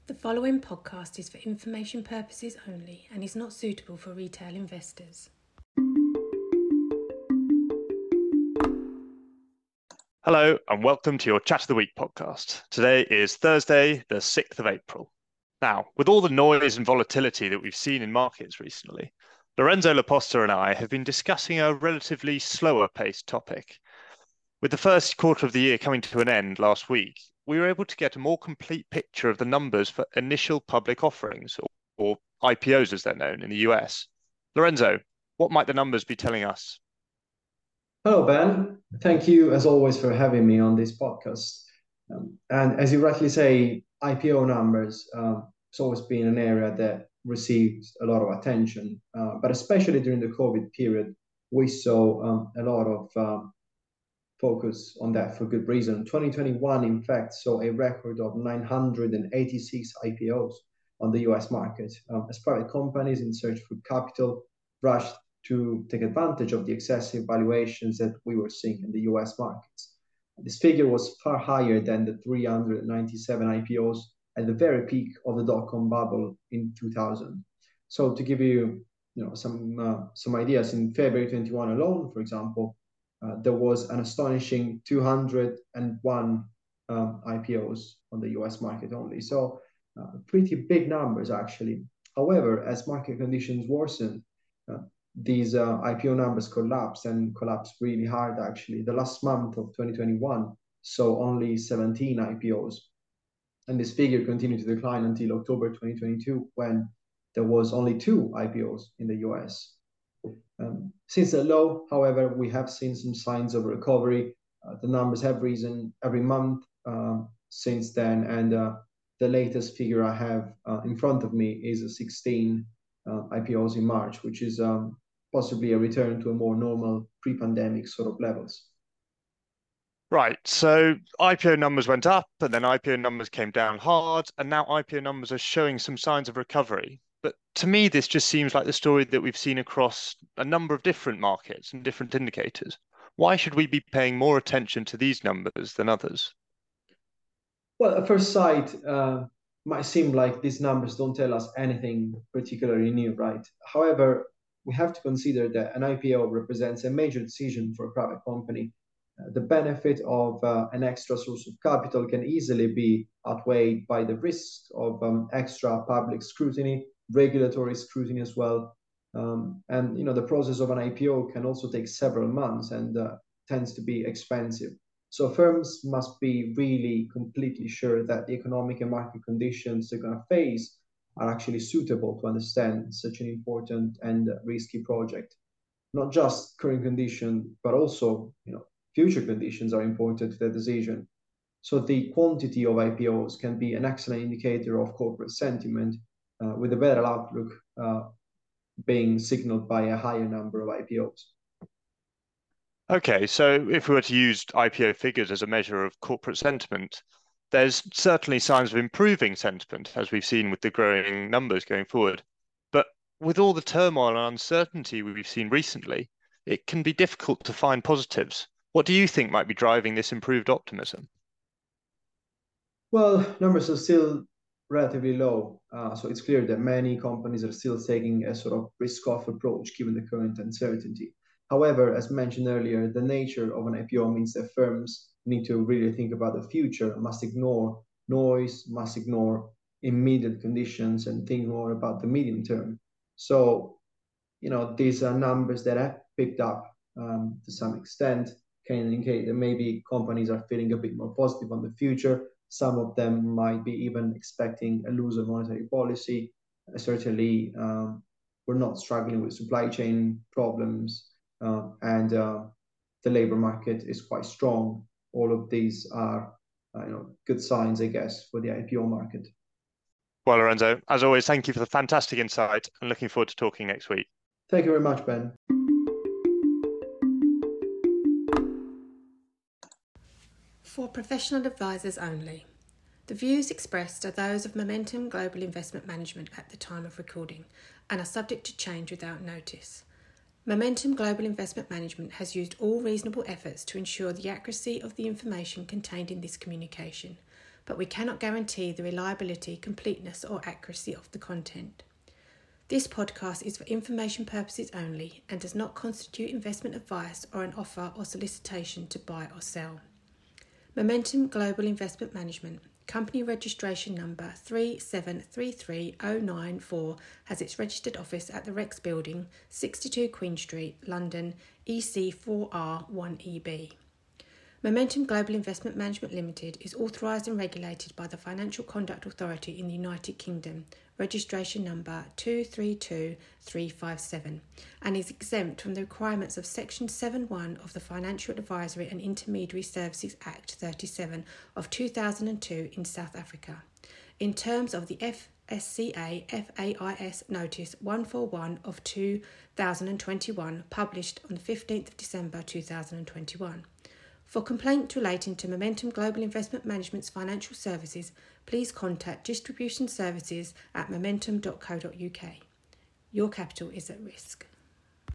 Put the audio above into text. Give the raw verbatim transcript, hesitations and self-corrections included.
The following podcast is for information purposes only and is not suitable for retail investors. Hello and welcome to your Chat of the Week podcast. Today is Thursday, the sixth of April. Now, with all the noise and volatility that we've seen in markets recently, Lorenzo Laposta and I have been discussing a relatively slower paced topic. With the first quarter of the year coming to an end last week, we were able to get a more complete picture of the numbers for initial public offerings, or, or I P Os as they're known in the U S. Lorenzo, what might the numbers be telling us? Hello, Ben. Thank you, as always, for having me on this podcast. Um, and as you rightly say, I P O numbers, um, it's always been an area that receives a lot of attention. Uh, but especially during the COVID period, we saw um, a lot of um, focus on that for good reason. twenty twenty-one, in fact, saw a record of nine hundred eighty-six I P Os on the U S market, um, as private companies in search for capital rushed to take advantage of the excessive valuations that we were seeing in the U S markets. This figure was far higher than the three hundred ninety-seven I P Os at the very peak of the dot-com bubble in two thousand. So to give you, you know, some uh, some ideas, in February twenty-one alone, for example, uh, there was an astonishing two hundred one um, I P Os on the U S market only. So uh, pretty big numbers, actually. However, as market conditions worsened, uh, these uh, I P O numbers collapsed and collapsed really hard, actually. The last month of twenty twenty-one saw only seventeen I P Os. And this figure continued to decline until October twenty twenty-two, when there was only two I P Os in the U S. Um, since the low, however, we have seen some signs of recovery. Uh, the numbers have risen every month uh, since then, and uh, the latest figure I have uh, in front of me is sixteen uh, I P Os in March, which is um, possibly a return to a more normal pre-pandemic sort of levels. Right, so I P O numbers went up and then I P O numbers came down hard, and now I P O numbers are showing some signs of recovery. But to me, this just seems like the story that we've seen across a number of different markets and different indicators. Why should we be paying more attention to these numbers than others? Well, at first sight, uh, might seem like these numbers don't tell us anything particularly new, right? However, we have to consider that an I P O represents a major decision for a private company. Uh, the benefit of uh, an extra source of capital can easily be outweighed by the risks of um, extra public scrutiny, regulatory scrutiny as well. Um, and you know, the process of an I P O can also take several months and uh, tends to be expensive. So firms must be really completely sure that the economic and market conditions they're going to face are actually suitable to understand such an important and risky project. Not just current condition, but also, you know, future conditions are important to the decision. So the quantity of I P Os can be an excellent indicator of corporate sentiment, uh, with a better outlook uh, being signaled by a higher number of I P Os. Okay, so if we were to use I P O figures as a measure of corporate sentiment, there's certainly signs of improving sentiment, as we've seen with the growing numbers going forward. But with all the turmoil and uncertainty we've seen recently, it can be difficult to find positives. What do you think might be driving this improved optimism? Well, numbers are still relatively low, uh, so it's clear that many companies are still taking a sort of risk-off approach given the current uncertainty. However, as mentioned earlier, the nature of an I P O means that firms need to really think about the future, must ignore noise, must ignore immediate conditions, and think more about the medium term. So, you know, these are numbers that have picked up um, to some extent, can indicate that maybe companies are feeling a bit more positive on the future. Some of them might be even expecting a looser monetary policy. Uh, certainly, um, we're not struggling with supply chain problems, uh, and uh, the labor market is quite strong. All of these are, uh, you know, good signs, I guess, for the I P O market. Well, Lorenzo, as always, thank you for the fantastic insight and looking forward to talking next week. Thank you very much, Ben. For professional advisors only. The views expressed are those of Momentum Global Investment Management at the time of recording and are subject to change without notice. Momentum Global Investment Management has used all reasonable efforts to ensure the accuracy of the information contained in this communication, but we cannot guarantee the reliability, completeness, or accuracy of the content. This podcast is for information purposes only and does not constitute investment advice or an offer or solicitation to buy or sell. Momentum Global Investment Management, company registration number three seven three three zero nine four, has its registered office at the Rex Building, sixty-two Queen Street, London, E C four R one E B. Momentum Global Investment Management Limited is authorised and regulated by the Financial Conduct Authority in the United Kingdom, registration number two three two three five seven, and is exempt from the requirements of Section seven one of the Financial Advisory and Intermediary Services Act thirty-seven of two thousand two in South Africa, in terms of the F S C A F A I S Notice one forty-one of two thousand twenty-one, published on the fifteenth of December two thousand twenty-one. For complaints relating to Momentum Global Investment Management's financial services, please contact distribution services at momentum dot co dot uk. Your capital is at risk.